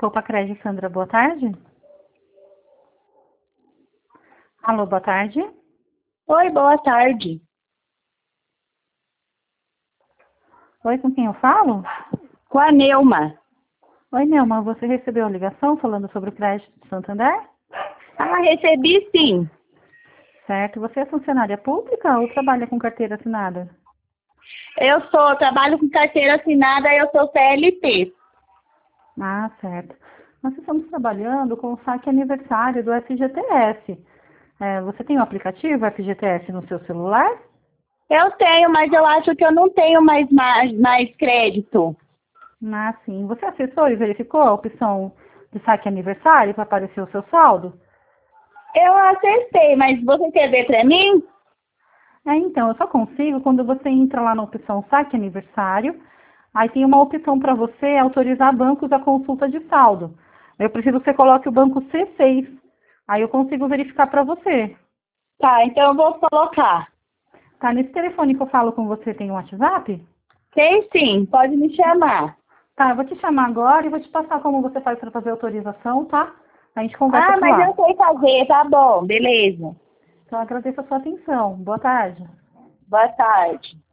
Copacred, Sandra, boa tarde. Alô, boa tarde. Oi, boa tarde. Oi, com quem eu falo? Com a Neuma. Oi, Nelma, você recebeu a ligação falando sobre o crédito de Santander? Ah, recebi sim. Certo. Você é funcionária pública ou trabalha com carteira assinada? Trabalho com carteira assinada e eu sou CLT. Ah, certo. Nós estamos trabalhando com o saque aniversário do FGTS. Você tem o aplicativo FGTS no seu celular? Eu tenho, mas eu acho que eu não tenho mais crédito. Ah, sim. Você acessou e verificou a opção de saque aniversário para aparecer o seu saldo? Eu acessei, mas você quer ver pra mim? Então, eu só consigo quando você entra lá na opção saque aniversário, aí tem uma opção para você autorizar bancos à consulta de saldo. Eu preciso que você coloque o banco C6, aí eu consigo verificar para você. Tá, então eu vou colocar. Tá, nesse telefone que eu falo com você tem um WhatsApp? Tem sim, pode me chamar. Tá, eu vou te chamar agora e vou te passar como você faz para fazer a autorização, tá? A gente conversa Ah, por mas lá. eu sei fazer, tá bom, beleza. Então, eu agradeço a sua atenção. Boa tarde. Boa tarde.